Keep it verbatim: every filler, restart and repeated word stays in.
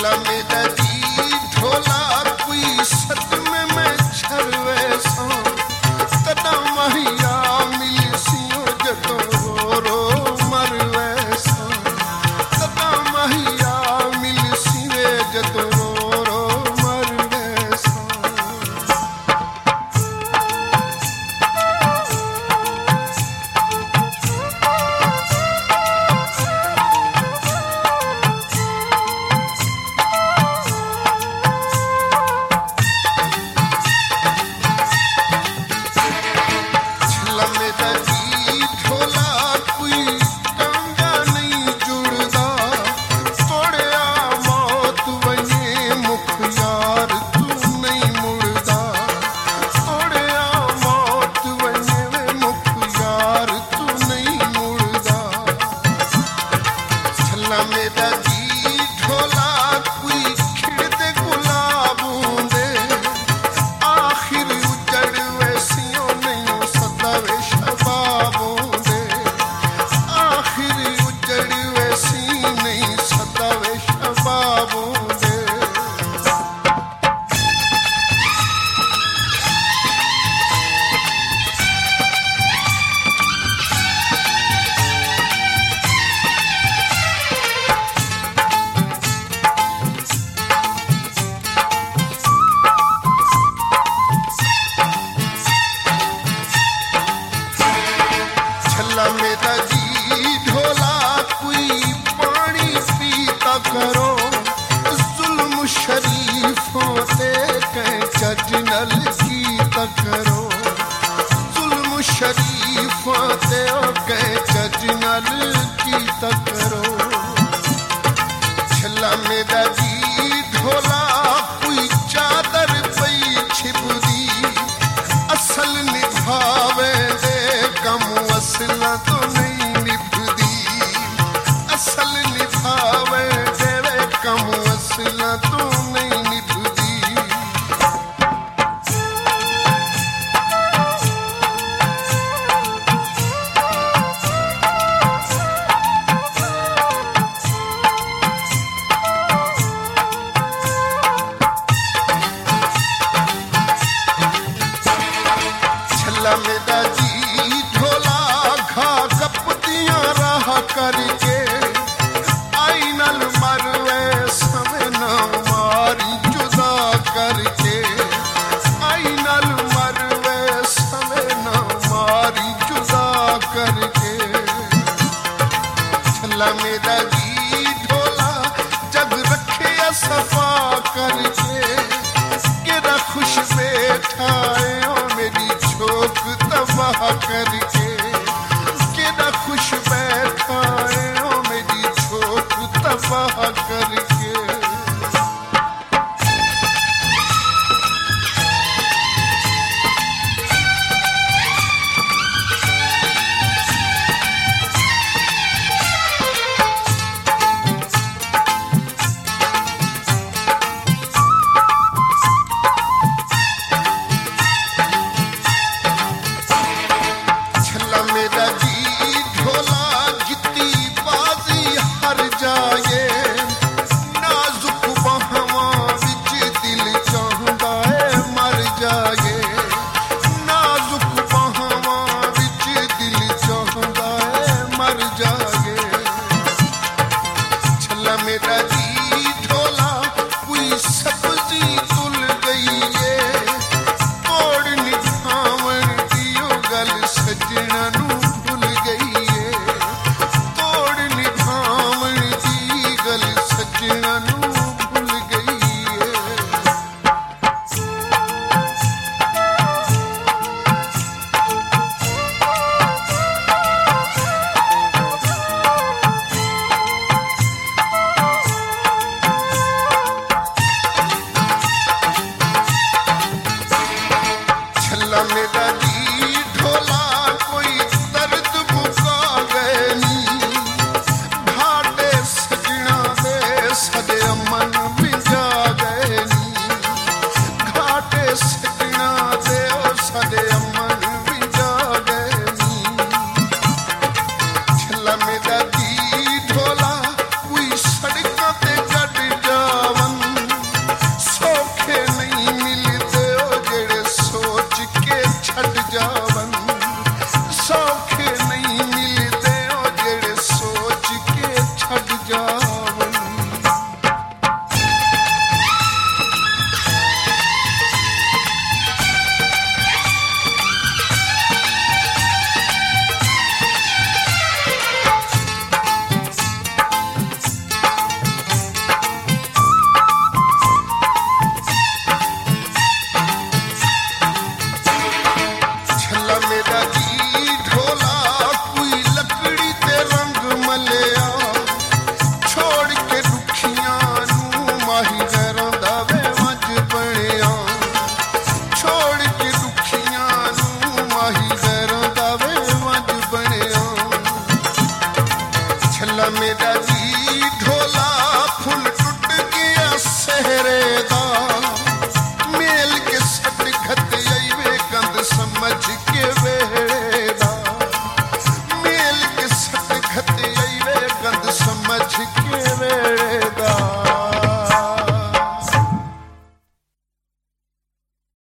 छला मेरा जी ढोला कोई सदमे में छरवे सो तदा महिया मिली सियो जदो रो रो मरवे सो तदा महिया मिली सिवे जदो रो रो मरवे सो। मेरा जी ढोला कोई खिड़ते गुलाबों दे आखिर उजड़ वैसियों नहीं सदावे शबाबों दे आखिर उजड़ वैसी नहीं सदावे शबाबों दे। मेरा जी ढोला कोई पानी पीता करो जुल्म शरीफों ते कह जजनल कीता करो जुल्म शरीफों ते कह जजनल कीता करो। छला मेरा जी ढोला कोई चादर पई छिपदी असल निभावे दे कम असला तो नहीं निभदी असल निभावे तेरे कम असला तो नहीं निभदी। छला मेरा जी ढोला घा कपतियां रहा करके आई नल मरवे समय न मारी जुदा करके आई नल मरवे समय न मारी जुदा करके। छला मेरा जी ढोला जग रखे सफा करके केरा खुश बैठा है ओ मेरी छोक तबाह करके